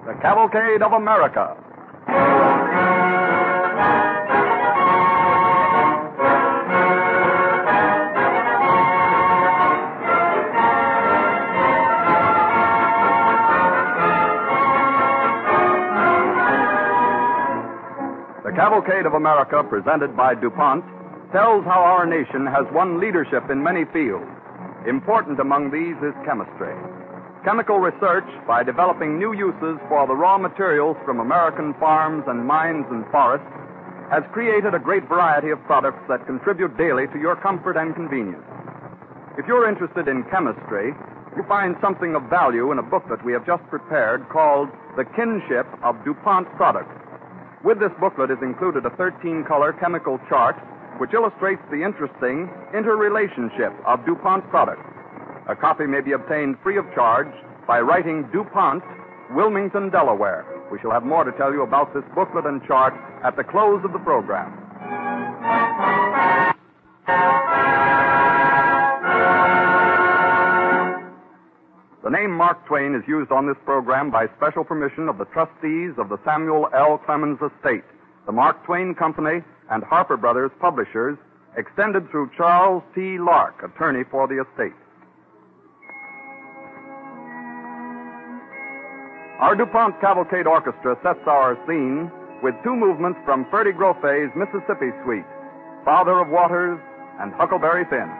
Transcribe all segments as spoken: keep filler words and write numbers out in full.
The Cavalcade of America. The Cavalcade of America, presented by DuPont, tells how our nation has won leadership in many fields. Important among these is chemistry. Chemical research, by developing new uses for the raw materials from American farms and mines and forests, has created a great variety of products that contribute daily to your comfort and convenience. If you're interested in chemistry, you find something of value in a booklet we have just prepared called The Kinship of DuPont Products. With this booklet is included a thirteen-color chemical chart which illustrates the interesting interrelationship of DuPont products. A copy may be obtained free of charge by writing DuPont, Wilmington, Delaware. We shall have more to tell you about this booklet and chart at the close of the program. The name Mark Twain is used on this program by special permission of the trustees of the Samuel L. Clemens Estate, the Mark Twain Company, and Harper Brothers Publishers, extended through Charles T. Lark, attorney for the estate. Our DuPont Cavalcade Orchestra sets our scene with two movements from Ferdy Groffe's Mississippi Suite, Father of Waters and Huckleberry Finn.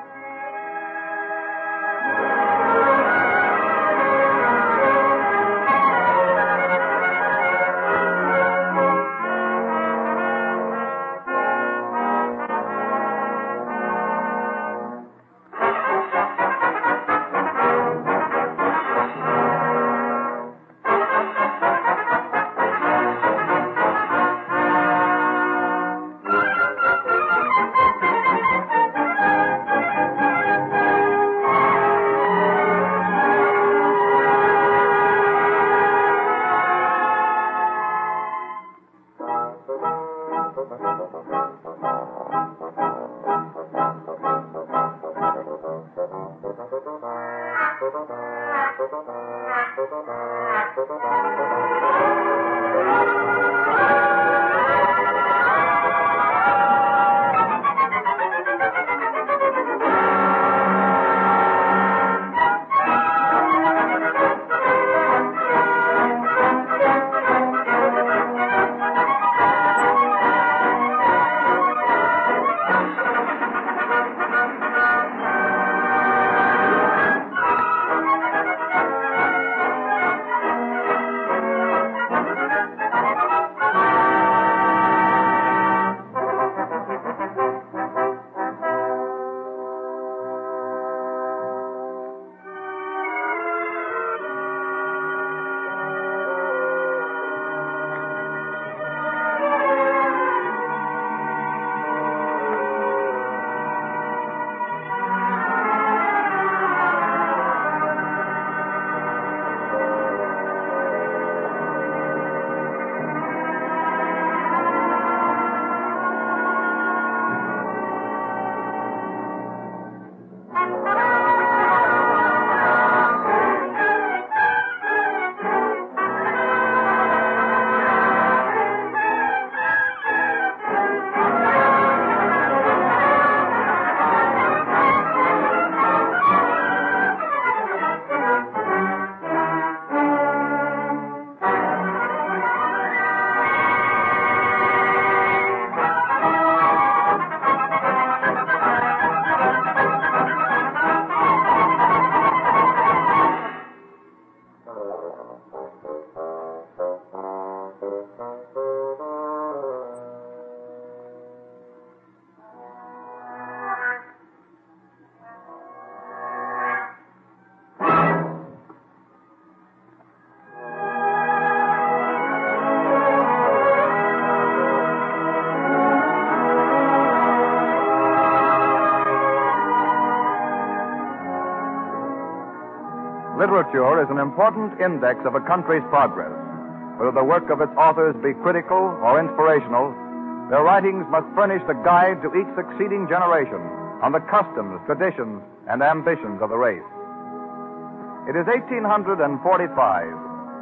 Literature is an important index of a country's progress. Whether the work of its authors be critical or inspirational, their writings must furnish the guide to each succeeding generation on the customs, traditions, and ambitions of the race. It is eighteen forty-five,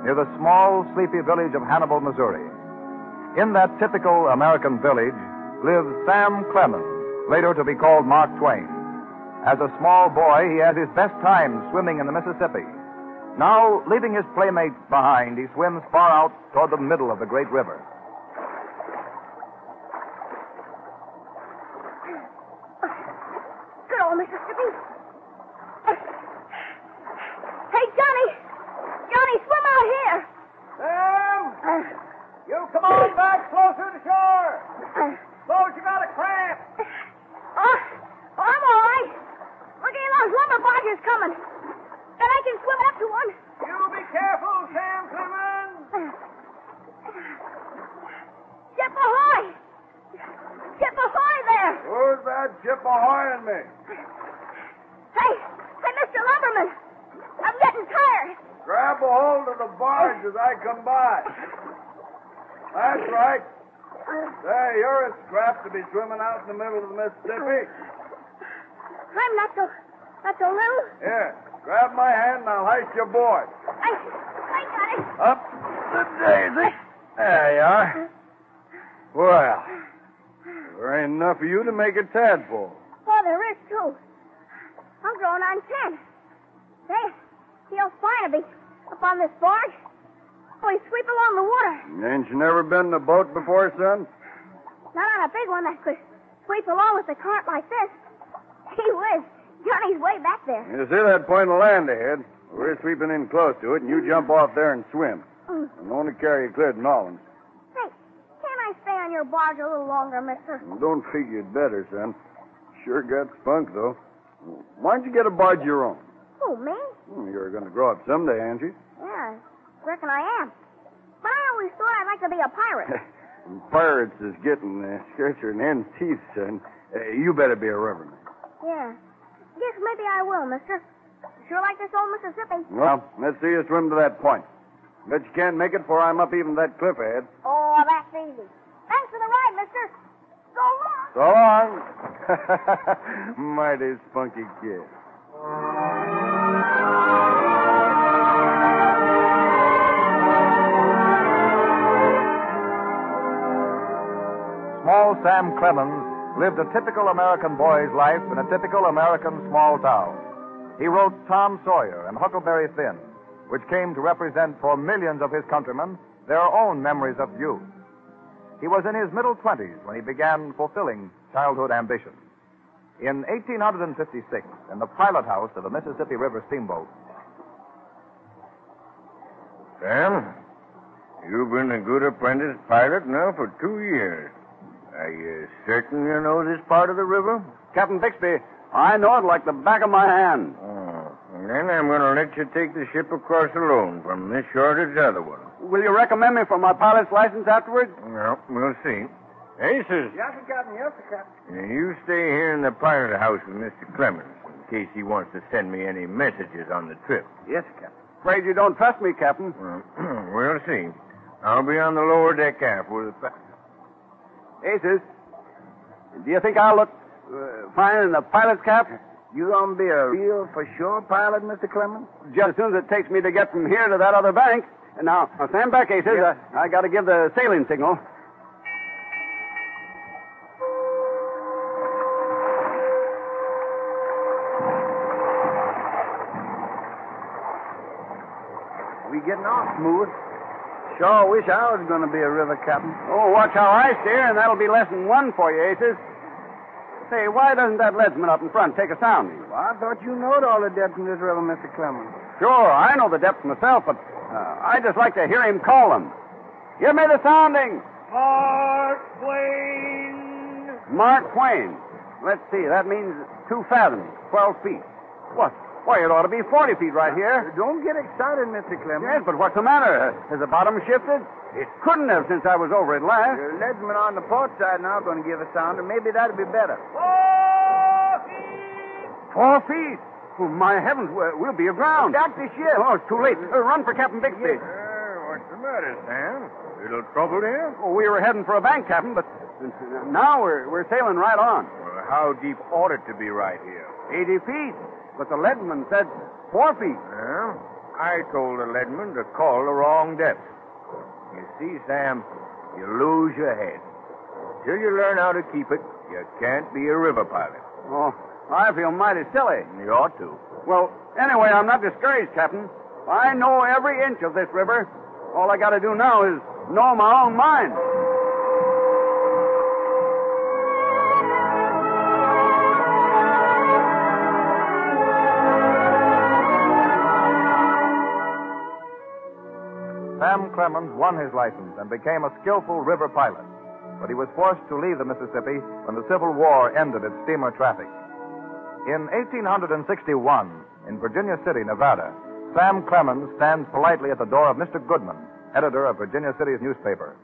near the small, sleepy village of Hannibal, Missouri. In that typical American village lives Sam Clemens, later to be called Mark Twain. As a small boy, he had his best times swimming in the Mississippi. Now, leaving his playmates behind, he swims far out toward the middle of the great river. Good old Mississippi. Hey, Johnny. Johnny, swim out here. Sam! You come on back closer to shore. Suppose you got a cramp. Oh, oh, I'm all right. Look at those lumber barges coming. And I can swim up to one. You be careful, Sam Clemens. Ship ahoy! Ship ahoy there! Who's that ship ahoying me? Hey, hey, Mister Lumberman. I'm getting tired. Grab a hold of the barge as I come by. That's right. Say, you're a scrap to be swimming out in the middle of the Mississippi. I'm not so, not so little. Here, grab my hand and I'll hoist you aboard. I, I got it. Up the daisy. There you are. Well, there ain't enough of you to make a tadpole. Oh, there is, too. I'm growing on ten. Say, feels fine to be up on this barge. We sweep along the water. Ain't you never been in a boat before, son? Not on a big one that could sweep along with the current like this. Gee whiz, Johnny's way back there. You see that point of land ahead? We're sweeping in close to it, and you jump off there and swim. Mm. I'm going to carry you clear to Nolans. Hey, can't I stay on your barge a little longer, mister? Well, don't figure you'd better, son. Sure got spunk, though. Why don't you get a barge of your own? Who, me? Hmm, You're going to grow up someday, ain't you? Yeah, reckon I am. But I always thought I'd like to be a pirate. Pirates is getting uh, scarcer than hen's teeth, son. Uh, you better be a riverman. Yeah. Guess maybe I will, mister. Sure like this old Mississippi. Well, let's see you swim to that point. Bet you can't make it before I'm up even that cliff ahead. Oh, that's easy. Thanks for the ride, mister. So long. So long. Mighty spunky kid. Small Sam Clemens lived a typical American boy's life in a typical American small town. He wrote Tom Sawyer and Huckleberry Finn, which came to represent for millions of his countrymen their own memories of youth. He was in his middle twenties when he began fulfilling childhood ambitions. In eighteen fifty-six, in the pilot house of a Mississippi River steamboat. Sam, you've been a good apprentice pilot now for two years. Are you certain you know this part of the river? Captain Bixby, I know it like the back of my hand. Oh, and then I'm going to let you take the ship across alone from this shore to the other one. Will you recommend me for my pilot's license afterwards? Well, we'll see. Aces, Yes, sir, Captain. Yes, sir, Captain. you stay here in the pilot house with Mister Clemens in case he wants to send me any messages on the trip. Yes, Captain. Afraid you don't trust me, Captain. Well, we'll see. I'll be on the lower deck aft with the... Pa- Aces, do you think I'll look uh, fine in the pilot's cap? You gonna be a real for sure pilot, Mister Clemens? Just as soon as it takes me to get from here to that other bank. And now, now stand back, Aces. Yes. I, I got to give the sailing signal. We getting off smooth. Sure wish I was going to be a river captain. Oh, watch how I steer, and that'll be lesson one for you, Aces. Say, why doesn't that leadsman up in front take a sounding? Well, I thought you knowed all the depth in this river, Mister Clemens. Sure, I know the depths myself, but uh, I just like to hear him call them. Give me the sounding. Mark Twain. Mark Twain. Let's see, that means two fathoms, twelve feet. What? Why, it ought to be forty feet right here. Don't get excited, Mister Clemens. Yes, but what's the matter? Has the bottom shifted? It couldn't have since I was over it last. Your leadsman on the port side now going to give a sound, and maybe that'll be better. Four feet? Oh, my heavens, we'll, we'll be aground. Back the ship. Oh, it's too late. Uh, run for Captain Bixby. Uh, what's the matter, Sam? Little trouble here? Oh, we were heading for a bank, Captain, but now we're, we're sailing right on. Well, how deep ought it to be right here? eighty feet. But the leadsman said four feet. Well, I told the leadman to call the wrong depth. You see, Sam, you lose your head. Till you learn how to keep it, you can't be a river pilot. Oh, I feel mighty silly. You ought to. Well, anyway, I'm not discouraged, Captain. I know every inch of this river. All I got to do now is know my own mind. Sam Clemens won his license and became a skillful river pilot, but he was forced to leave the Mississippi when the Civil War ended its steamer traffic. In eighteen sixty-one, in Virginia City, Nevada, Sam Clemens stands politely at the door of Mister Goodman, editor of Virginia City's newspaper.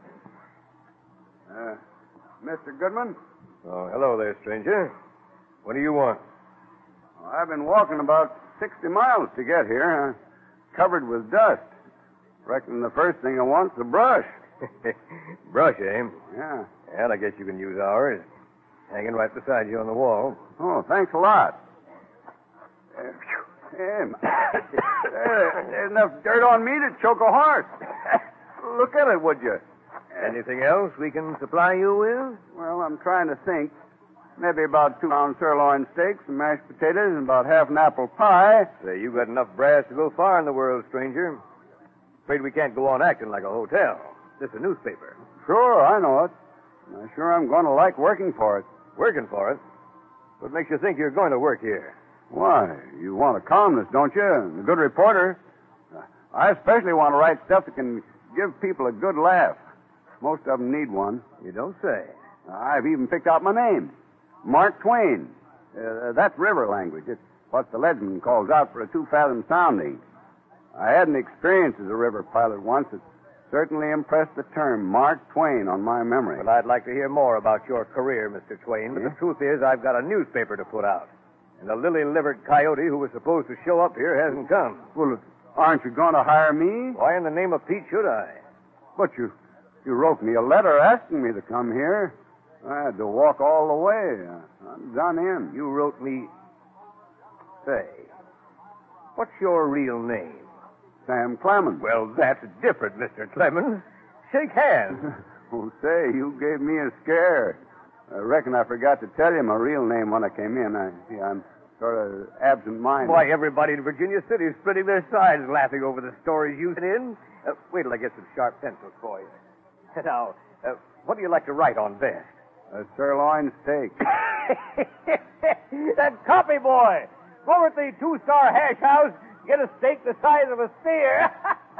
Uh, Mister Goodman? Oh, hello there, stranger. What do you want? Well, I've been walking about sixty miles to get here, uh, covered with dust. Reckon the first thing I want's a brush. Brush, eh? Yeah. Well, I guess you can use ours. Hanging right beside you on the wall. Oh, thanks a lot. Uh, hey, there's enough dirt on me to choke a horse. Look at it, would you? Anything else we can supply you with? Well, I'm trying to think. Maybe about two pound sirloin steaks, some mashed potatoes, and about half an apple pie. Say, you got enough brass to go far in the world, stranger. Afraid we can't go on acting like a hotel. This is a newspaper. Sure, I know it. I'm sure I'm going to like working for it. Working for it? What makes you think you're going to work here? Why, you want a columnist, don't you? And a good reporter. I especially want to write stuff that can give people a good laugh. Most of them need one. You don't say. I've even picked out my name. Mark Twain. Uh, that's river language. It's what the leadsman calls out for a two-fathom sounding. I had an experience as a river pilot once that certainly impressed the term Mark Twain on my memory. Well, I'd like to hear more about your career, Mister Twain, but Yeah? the truth is I've got a newspaper to put out. And the lily-livered coyote who was supposed to show up here hasn't come. Well, aren't you going to hire me? Why in the name of Pete should I? But you, you wrote me a letter asking me to come here. I had to walk all the way. I'm done in. You wrote me... Say, what's your real name? Sam Clemens. Well, that's different, Mister Clemens. Shake hands. Oh, say, you gave me a scare. I reckon I forgot to tell you my real name when I came in. I, see, I'm sort of absent-minded. Why, everybody in Virginia City is splitting their sides laughing over the stories you sent in. Uh, wait till I get some sharp pencils for you. Now, uh, what do you like to write on best? A sirloin steak. That copy boy! Go over at the two-star hash house, get a steak the size of a steer.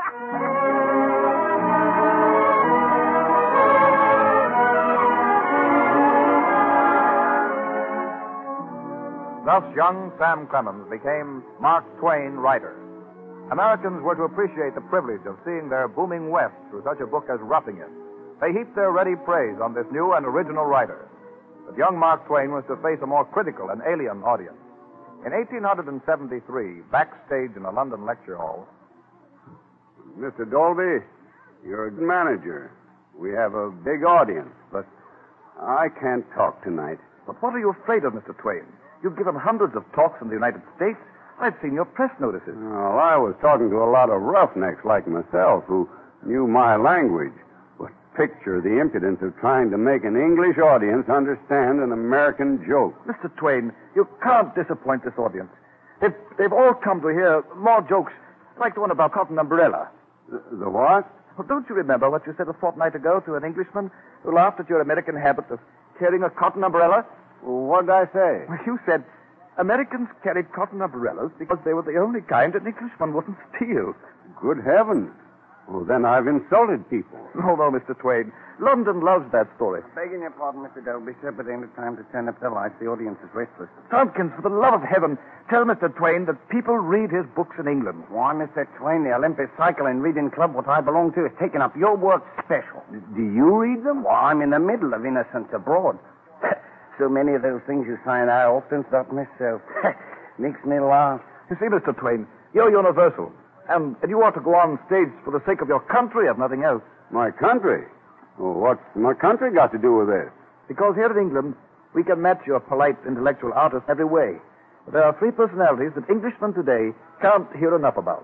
Thus, young Sam Clemens became Mark Twain writer. Americans were to appreciate the privilege of seeing their booming West through such a book as Roughing It. They heaped their ready praise on this new and original writer. But young Mark Twain was to face a more critical and alien audience. In eighteen seventy-three, backstage in a London lecture hall, Mister Dolby, you're a good manager. We have a big audience, but I can't talk tonight. but what are you afraid of, Mister Twain? You've given hundreds of talks in the United States. I've seen your press notices. Well, I was talking to a lot of roughnecks like myself who knew my language. But picture the impudence of trying to make an English audience understand an American joke. Mister Twain, you can't disappoint this audience. They've, they've all come to hear more jokes, like the one about Cotton Umbrella. The, the what? Well, don't you remember what you said a fortnight ago to an Englishman who laughed at your American habit of carrying a cotton umbrella? Well, what did I say? Well, you said Americans carried cotton umbrellas because they were the only kind an Englishman wouldn't steal. Good heavens. Well, then I've insulted people. No, no, Mister Twain. London loves that story. Begging your pardon, Mister Dolby, sir, but ain't it time to turn up the lights? The audience is restless. Tompkins, for the love of heaven, tell Mister Twain that people read his books in England. Why, Mister Twain, the Olympus Cycle and Reading Club, what I belong to, is taking up your work special. Do you read them? Why, I'm in the middle of Innocents Abroad. So many of those things you sign, I often thought myself. Makes me laugh. You see, Mister Twain, you're universal. And, and you ought to go on stage for the sake of your country, if nothing else. My country? Well, what's my country got to do with this? Because here in England, we can match your polite intellectual artist every way. But there are three personalities that Englishmen today can't hear enough about.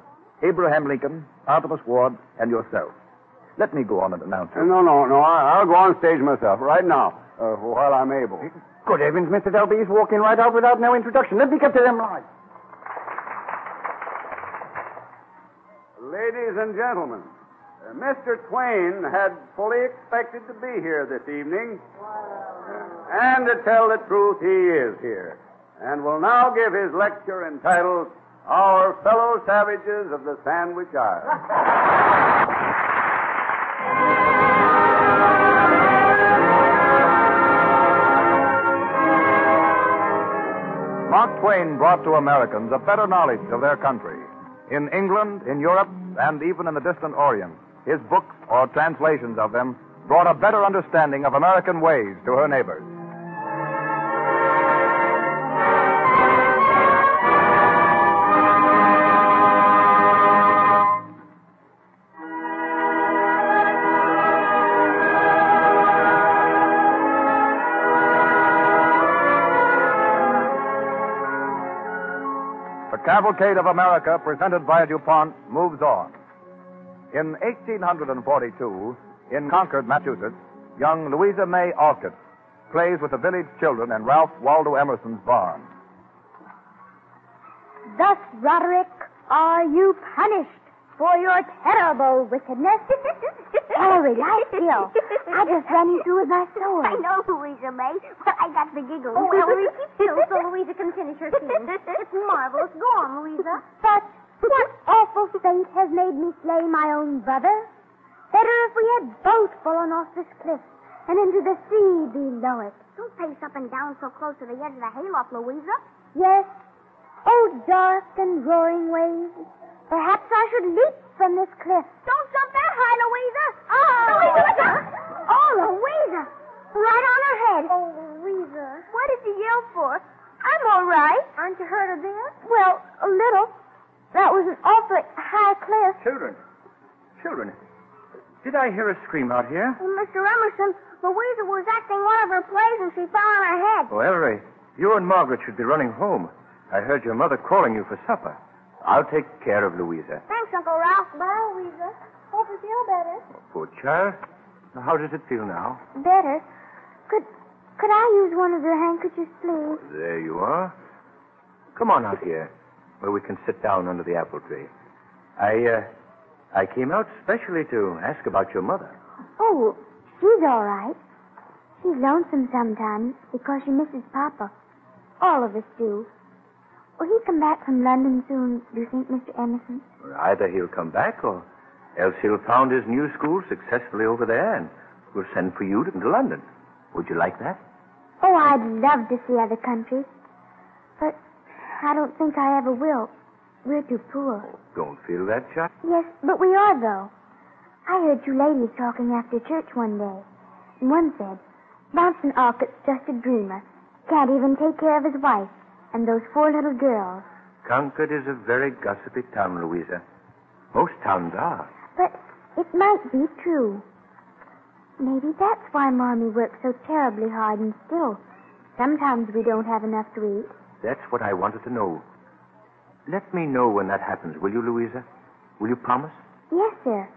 Abraham Lincoln, Artemus Ward, and yourself. Let me go on and announce Uh, you. no, no, no. I, I'll go on stage myself right now, uh, while I'm able. Good heavens, Mister Delby, he's walking right out without no introduction. Let me get to them lights. Ladies and gentlemen, uh, Mister Twain had fully expected to be here this evening. And to tell the truth, he is here. And will now give his lecture entitled, Our Fellow Savages of the Sandwich Islands. Mark Twain brought to Americans a better knowledge of their country. In England, in Europe, and even in the distant Orient, his books or translations of them brought a better understanding of American ways to her neighbors. The Cavalcade of America, presented by DuPont, moves on. In eighteen forty-two, in Concord, Massachusetts, young Louisa May Alcott plays with the village children in Ralph Waldo Emerson's barn. Thus, Roderick, are you punished for your terrible wickedness? Harry, lie still. I just ran you through with my sword. I know, Louisa May, but I got the giggles. Oh, Ellery, keep still so Louisa can finish her scene. It's marvelous. Go on, Louisa. But what awful fate has made me slay my own brother? Better if we had both fallen off this cliff and into the sea below it. Don't pace up and down so close to the edge of the hayloft, Louisa. Yes. Oh, dark and roaring waves. Perhaps I should leap from this cliff. Don't jump that high, Louisa. Oh, Louisa! Oh, Louisa. Right on her head. Oh, Louisa. What did you yell for? I'm all right. Aren't you hurt a bit? Well, a little. That was an awfully high cliff. Children. Children. Did I hear a scream out here? Well, Mister Emerson, Louisa was acting one of her plays and she fell on her head. Oh, Ellery, you and Margaret should be running home. I heard your mother calling you for supper. I'll take care of Louisa. Thanks, Uncle Ralph. Bye, Louisa. Hope you feel better. Oh, poor child. How does it feel now? Better. Could could I use one of your handkerchiefs, please? There you are. Come on out here, where we can sit down under the apple tree. I, uh, I came out specially to ask about your mother. Oh, she's all right. She's lonesome sometimes because she misses Papa. All of us do. Will he come back from London soon, do you think, Mister Emerson? Well, either he'll come back or else he'll found his new school successfully over there and will send for you to London. Would you like that? Oh, I'd love to see other countries. But I don't think I ever will. We're too poor. Don't feel that, child. Yes, but we are, though. I heard two ladies talking after church one day. And one said, Bronson Alcott's just a dreamer. Can't even take care of his wife. And those four little girls. Concord is a very gossipy town, Louisa. Most towns are. But it might be true. Maybe that's why Mommy works so terribly hard and still. Sometimes we don't have enough to eat. That's what I wanted to know. Let me know when that happens, will you, Louisa? Will you promise? Yes, sir.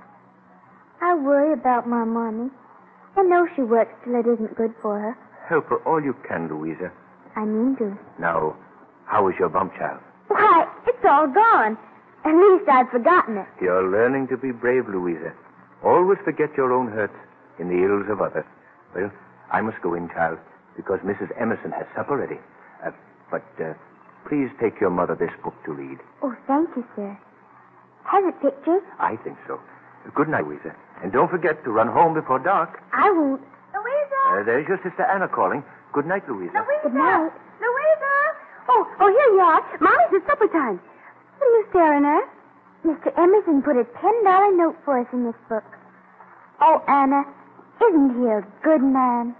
I worry about my Mommy. I know she works till it isn't good for her. Help her all you can, Louisa. I mean to. Now, how was your bump, child? Why, it's all gone. At least I've forgotten it. You're learning to be brave, Louisa. Always forget your own hurts in the ills of others. Well, I must go in, child, because Missus Emerson has supper ready. Uh, but uh, please take your mother this book to read. Oh, thank you, sir. Has it pictures? I think so. Good night, Louisa. And don't forget to run home before dark. I won't. Louisa! Uh, there's your sister Anna calling. Good night, Louisa. Louisa! Good night. Louisa! Oh, oh, here you are. Mommy's at supper time. What are you staring at? Mister Emerson put a ten dollar note for us in this book. Oh, Anna, isn't he a good man?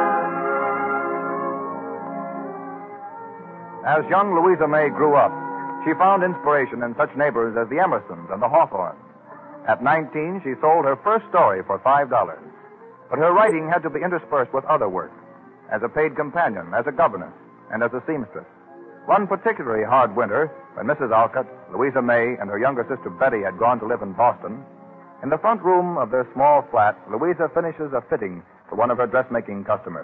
As young Louisa May grew up, She found inspiration in such neighbors as the Emersons and the Hawthornes. At nineteen, she sold her first story for five dollars. But her writing had to be interspersed with other work, as a paid companion, as a governess, and as a seamstress. One particularly hard winter, when Missus Alcott, Louisa May, and her younger sister Betty had gone to live in Boston, in the front room of their small flat, Louisa finishes a fitting for one of her dressmaking customers.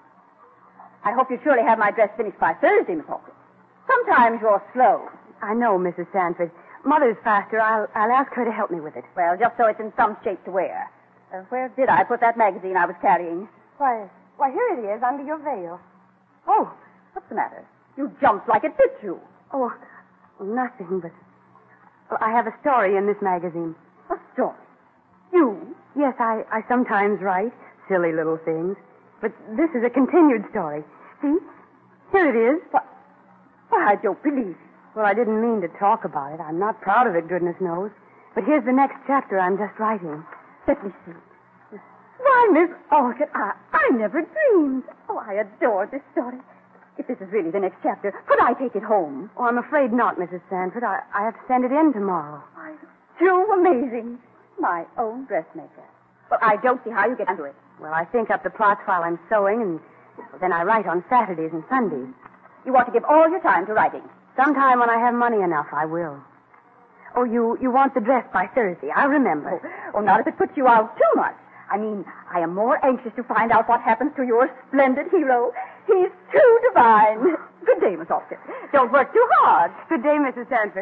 I hope you surely have my dress finished by Thursday, Miss Hawkins. Sometimes you're slow. I know, Missus Sanford. Mother's faster. I'll, I'll ask her to help me with it. Well, just so it's in some shape to wear. Uh, where did I put that magazine I was carrying? Why, why, here it is, under your veil. Oh, what's the matter? You jumped like it bit you. Oh, nothing, but... Well, I have a story in this magazine. A story? You? Yes, I, I sometimes write silly little things. But this is a continued story. See? Here it is. Why, why, I don't believe it. Well, I didn't mean to talk about it. I'm not proud of it, goodness knows. But here's the next chapter I'm just writing. Let me see. Why, Miss Alcott, I, I never dreamed. Oh, I adore this story. If this is really the next chapter, could I take it home? Oh, I'm afraid not, Missus Sanford. I, I have to send it in tomorrow. Why, too amazing. My own dressmaker. Well, I don't see how you get under it. Well, I think up the plots while I'm sewing, and then I write on Saturdays and Sundays. You want to give all your time to writing. Sometime when I have money enough, I will. Oh, you, you want the dress by Thursday. I remember. Oh, oh, not if it puts you out too much. I mean, I am more anxious to find out what happens to your splendid hero. He's too divine. Good day, Miss Austin. Don't work too hard. Good day, Missus Sanford.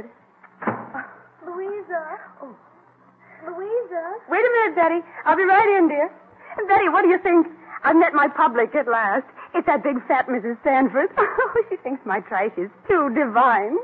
Louisa. Oh. Louisa. Wait a minute, Betty. I'll be right in, dear. Betty, what do you think? I've met my public at last. It's that big fat Missus Sanford. Oh, she thinks my trash is too divine.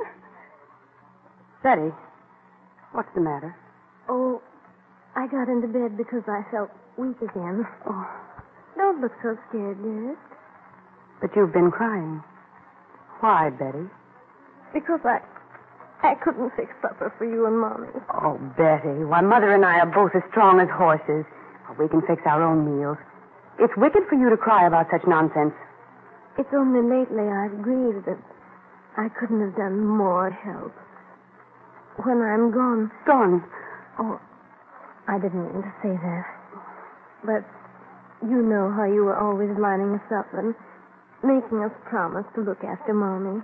Betty, what's the matter? Oh, I got into bed because I felt weak again. Oh, don't look so scared, dearest. But you've been crying. Why, Betty? Because I... I couldn't fix supper for you and Mommy. Oh, Betty, why, Mother and I are both as strong as horses. We can fix our own meals. It's wicked for you to cry about such nonsense. It's only lately I've grieved that I couldn't have done more to help. When I'm gone... Gone? Oh, I didn't mean to say that. But you know how you were always lining us up and making us promise to look after Mommy.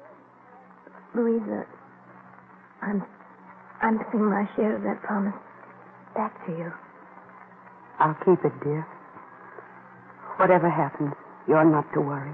Louisa, I'm, I'm putting my share of that promise back to you. I'll keep it, dear. Whatever happens, you're not to worry.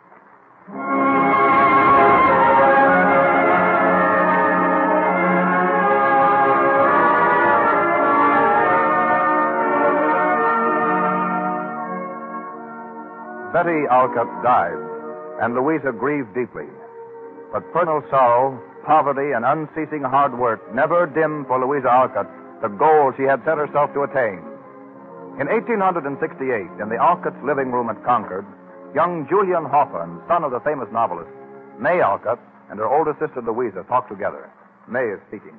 Betty Alcott died, and Louisa grieved deeply. But personal sorrow, poverty, and unceasing hard work never dimmed for Louisa Alcott the goal she had set herself to attain. In eighteen sixty-eight, in the Alcott's living room at Concord, young Julian Hawthorne, son of the famous novelist, May Alcott, and her older sister Louisa talked together. May is speaking.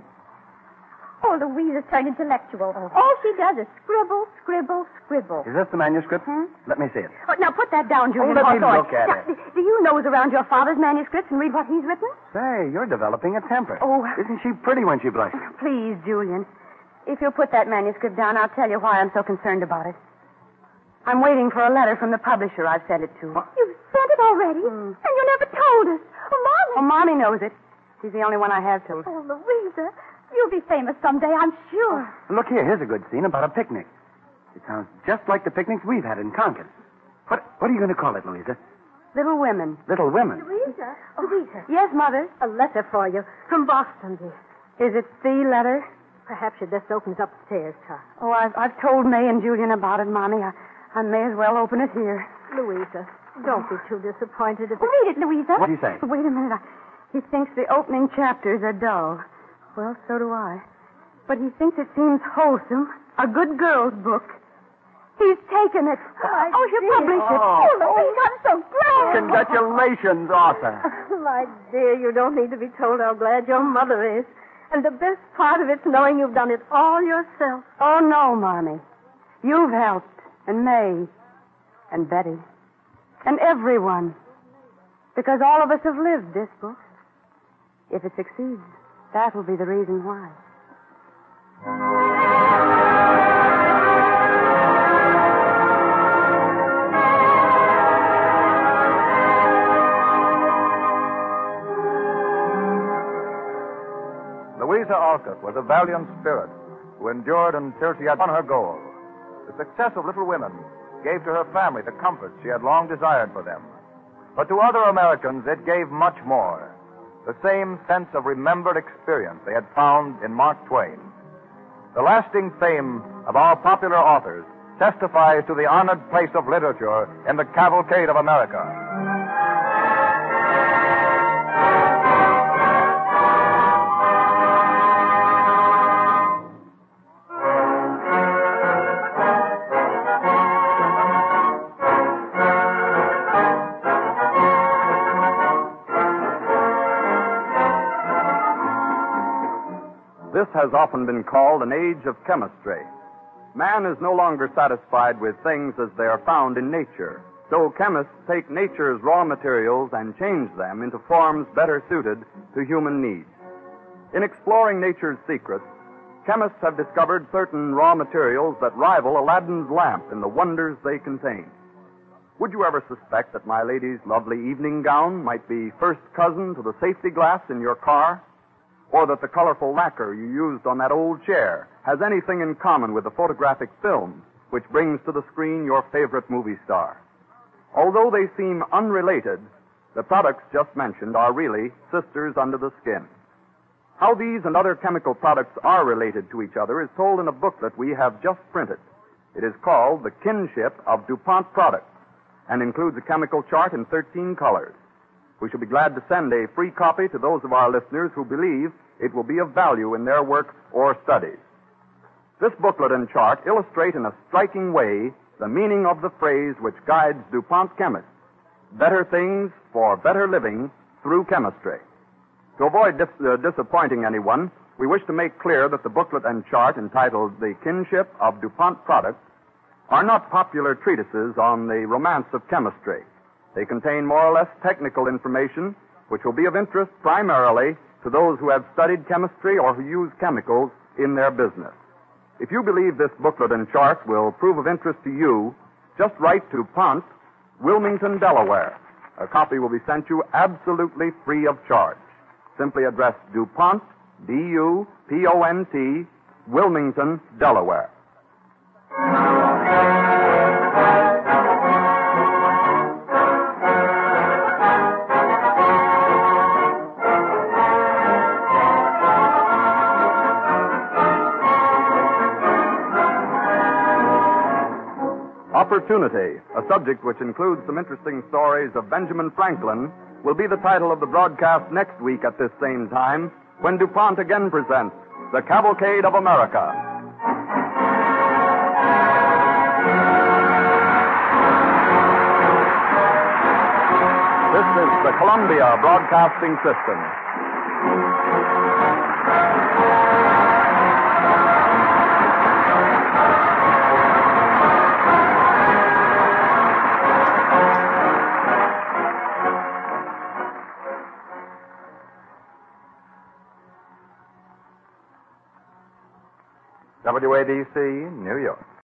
Oh, Louisa's turned intellectual. All she does is scribble, scribble, scribble. Is this the manuscript? Hmm? Let me see it. Oh, now put that down, Julian Oh, let me Hawthorne. look at Now, it. d- Do you nose around your father's manuscripts and read what he's written? Say, you're developing a temper. Oh. Isn't she pretty when she blushes? Please, Julian. If you'll put that manuscript down, I'll tell you why I'm so concerned about it. I'm waiting for a letter from the publisher I've sent it to. What? You've sent it already? Mm. And you never told us. Oh, Mommy. Oh, Mommy knows it. She's the only one I have told. Oh, Louisa, you'll be famous someday, I'm sure. Look here, here's a good scene about a picnic. It sounds just like the picnics we've had in Concord. What What are you going to call it, Louisa? Little Women. Little Women. Louisa? Oh, Louisa. Yes, Mother? A letter for you from Boston, dear. Is it the letter? Perhaps you just open it upstairs, Tom. Oh, I've, I've told May and Julian about it, Mommy. I, I may as well open it here. Louisa, don't be too disappointed if... Read it, Louisa. What do you say? Wait a minute. I, he thinks the opening chapters are dull. Well, so do I. But he thinks it seems wholesome. A good girl's book. He's taken it. My oh, he'll dear. publish it. Oh, Louisa, I'm so glad. Congratulations, Arthur. My dear, you don't need to be told how glad your mother is. And the best part of it's knowing you've done it all yourself. Oh, no, Mommy. You've helped. And May. And Betty. And everyone. Because all of us have lived this book. If it succeeds, that will be the reason why. Louisa Alcott was a valiant spirit who endured until she had won her goal. The success of Little Women gave to her family the comfort she had long desired for them. But to other Americans, it gave much more. The same sense of remembered experience they had found in Mark Twain. The lasting fame of our popular authors testifies to the honored place of literature in the cavalcade of America. This has often been called an age of chemistry. Man is no longer satisfied with things as they are found in nature. So chemists take nature's raw materials and change them into forms better suited to human needs. In exploring nature's secrets, chemists have discovered certain raw materials that rival Aladdin's lamp in the wonders they contain. Would you ever suspect that my lady's lovely evening gown might be first cousin to the safety glass in your car? Or that the colorful lacquer you used on that old chair has anything in common with the photographic film which brings to the screen your favorite movie star? Although they seem unrelated, the products just mentioned are really sisters under the skin. How these and other chemical products are related to each other is told in a booklet we have just printed. It is called The Kinship of DuPont Products and includes a chemical chart in thirteen colors. We shall be glad to send a free copy to those of our listeners who believe it will be of value in their work or studies. This booklet and chart illustrate in a striking way the meaning of the phrase which guides DuPont chemists: better things for better living through chemistry. To avoid dis- uh, disappointing anyone, we wish to make clear that the booklet and chart entitled The Kinship of DuPont Products are not popular treatises on the romance of chemistry. They contain more or less technical information which will be of interest primarily to those who have studied chemistry or who use chemicals in their business. If you believe this booklet and chart will prove of interest to you, just write to Pont, Wilmington, Delaware. A copy will be sent you absolutely free of charge. Simply address DuPont, D U P O N T, Wilmington, Delaware. Opportunity, a subject which includes some interesting stories of Benjamin Franklin, will be the title of the broadcast next week at this same time, when DuPont again presents The Cavalcade of America. This is the Columbia Broadcasting System. W A D C, New York.